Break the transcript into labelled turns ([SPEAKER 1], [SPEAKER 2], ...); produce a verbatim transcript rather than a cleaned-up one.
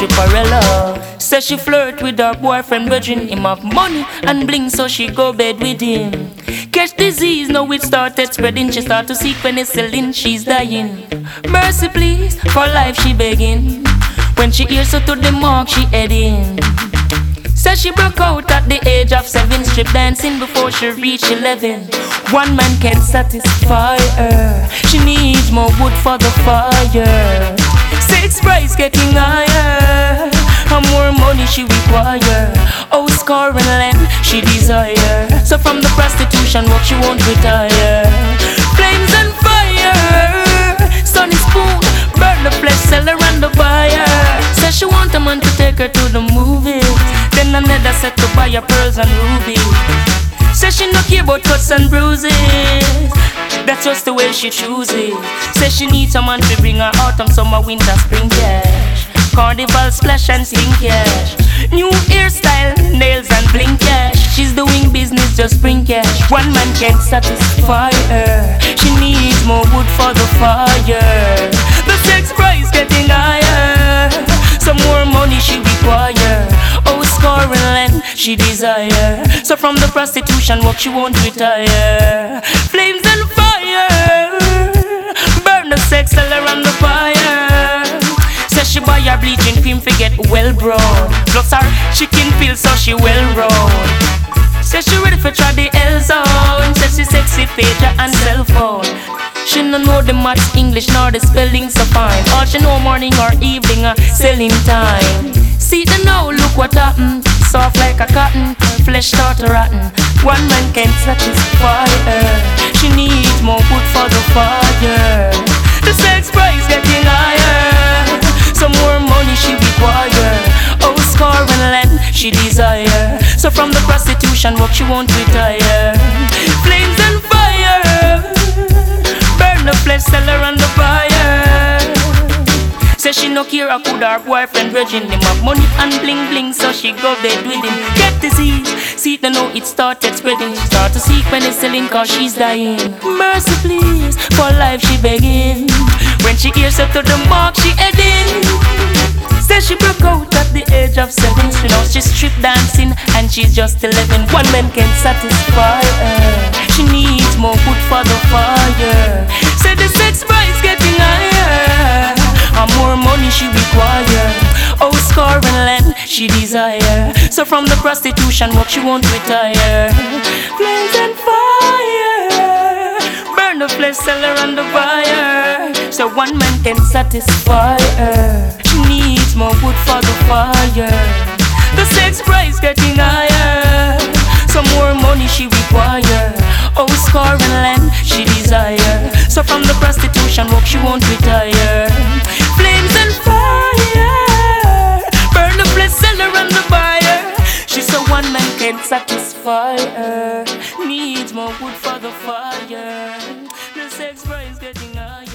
[SPEAKER 1] Stripperella. Says she flirt with her boyfriend, virgin him have money and bling, so she go bed with him. Catch disease, now it started spreading. She start to seek penicillin, she's dying. Mercy please, for life she begging. When she hears her to the mark, she heading. Says she broke out at the age of seven, strip dancing before she reached eleven. One man can't satisfy her, she needs more wood for the fire. Sex price getting higher, and more money she require. Oh, score and land she desire. So from the prostitution work she won't retire. Flames and fire, sunny spoon, burn the flesh seller and the buyer. Says she want a man to take her to the movies, then another set to buy her pearls and rubies. Says she no care about cuts and bruises, that's just the way she chooses. Says she needs someone to bring her autumn, summer, winter, spring cash. Carnival splash and sling cash. New hairstyle, nails and bling cash. She's doing business, just bring cash. One man can't satisfy her, she needs more wood for the fire. The sex price getting higher, some more money she require. Oh, score and land she desire. So from the prostitution work she won't retire. Flames and fire, burn the sex seller on the fire. Says she buy her bleaching cream to get well brown, plus her chicken pills so she well round. Says she ready for try the L zone. Says she sexy pager and cell phone. She no know the maths, English nor the spelling so fine. All she know morning or evening uh, selling time. See the now, look what happened. Soft like a cotton, flesh start to rotten. One man can't satisfy her, she needs more wood for the fire. The sex price getting higher, some more money she require. Oh, score and land she desire. So from the prostitution work she won't retire. Flames and fire, burn the flesh seller and the buyer. Says she no care who her boyfriend virgin him have money and bling bling, so she go bed with him. Get disease, see the know it started spreading. She start to seek penicillin cause she's dying. Mercy please, for life she begging. When she hears her to the mark she heading. Says she broke out at the age of seven. She knows she's strip dancing and she's just eleven. One man can't satisfy her, she needs more wood for the fire. Said the sex price getting higher, and more money she require. Oh, score and land she desire. So from the prostitution work she won't retire. Flames and fire, burn the flesh seller and the buyer. So one man can satisfy her, she needs more wood for the fire. The sex price getting higher, some more money she require. Oh, score and land she desire. So from the prostitution work she won't retire. Flames and fire, burn the flesh seller and the buyer. She's so one man can't satisfy her, needs more wood for the fire. The sex price getting higher.